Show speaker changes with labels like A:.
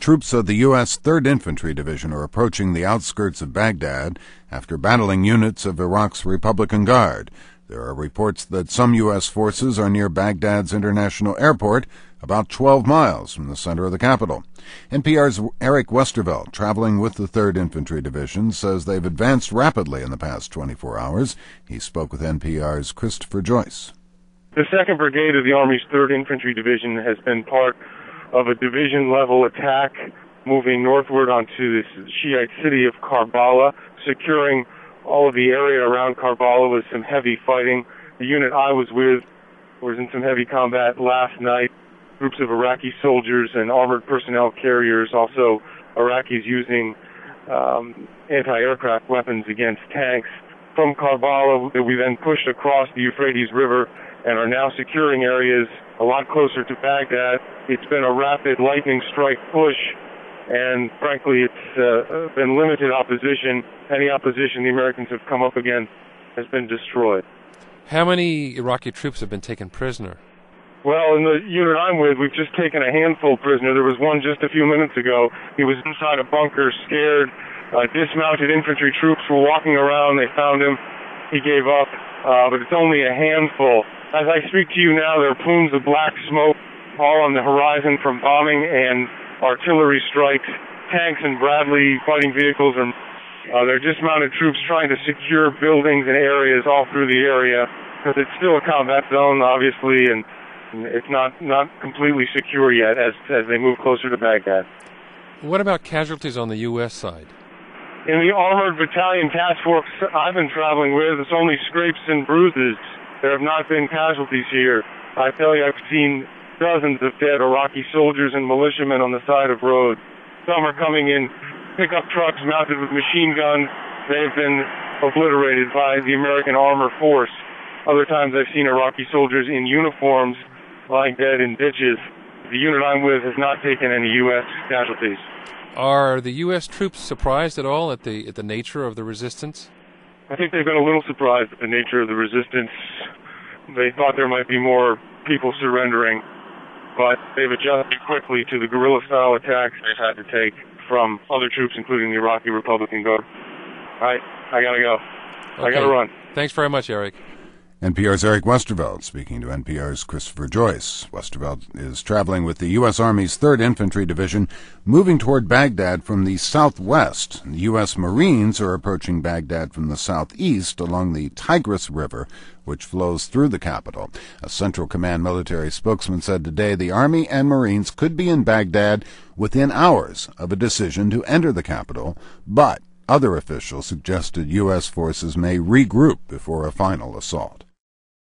A: Troops of the U.S. 3rd Infantry Division are approaching the outskirts of Baghdad after battling units of Iraq's Republican Guard. There are reports that some U.S. forces are near Baghdad's international airport, about 12 miles from the center of the capital. NPR's Eric Westervelt, traveling with the 3rd Infantry Division, says they've advanced rapidly in the past 24 hours. He spoke with NPR's Christopher Joyce.
B: The 2nd Brigade of the Army's 3rd Infantry Division has been part of a division-level attack moving northward onto the Shiite city of Karbala, securing all of the area around Karbala with some heavy fighting. The unit I was with was in some heavy combat last night. Groups of Iraqi soldiers and armored personnel carriers, also Iraqis using anti-aircraft weapons against tanks. From Karbala, we then pushed across the Euphrates River and are now securing areas a lot closer to Baghdad. It's been a rapid lightning strike push, and frankly, it's been limited opposition. Any opposition the Americans have come up against has been destroyed.
C: How many Iraqi troops have been taken prisoner?
B: Well, in the unit I'm with, we've just taken a handful prisoner. There was one just a few minutes ago. He was inside a bunker, scared. Dismounted infantry troops were walking around. They found him. He gave up, but it's only a handful. As I speak to you now, there are plumes of black smoke all on the horizon from bombing and artillery strikes. Tanks and Bradley fighting vehicles are they're dismounted troops trying to secure buildings and areas all through the area, because it's still a combat zone, obviously, and it's not completely secure yet as they move closer to Baghdad.
C: What about casualties on the U.S. side?
B: In the Armored Battalion Task Force I've been traveling with, it's only scrapes and bruises. There have not been casualties here. I tell you, I've seen dozens of dead Iraqi soldiers and militiamen on the side of roads. Some are coming in pickup trucks mounted with machine guns. They've been obliterated by the American Armor Force. Other times I've seen Iraqi soldiers in uniforms lying dead in ditches. The unit I'm with has not taken any U.S. casualties.
C: Are the U.S. troops surprised at all at the nature of the resistance?
B: I think they've been a little surprised at the nature of the resistance. They thought there might be more people surrendering, but they've adjusted quickly to the guerrilla-style attacks they've had to take from other troops, including the Iraqi Republican Guard. All right, I gotta go.
C: Okay.
B: I gotta run.
C: Thanks very much, Eric.
A: NPR's Eric Westervelt speaking to NPR's Christopher Joyce. Westervelt is traveling with the U.S. Army's 3rd Infantry Division, moving toward Baghdad from the southwest. The U.S. Marines are approaching Baghdad from the southeast along the Tigris River, which flows through the capital. A Central Command military spokesman said today the Army and Marines could be in Baghdad within hours of a decision to enter the capital, but other officials suggested U.S. forces may regroup before a final assault.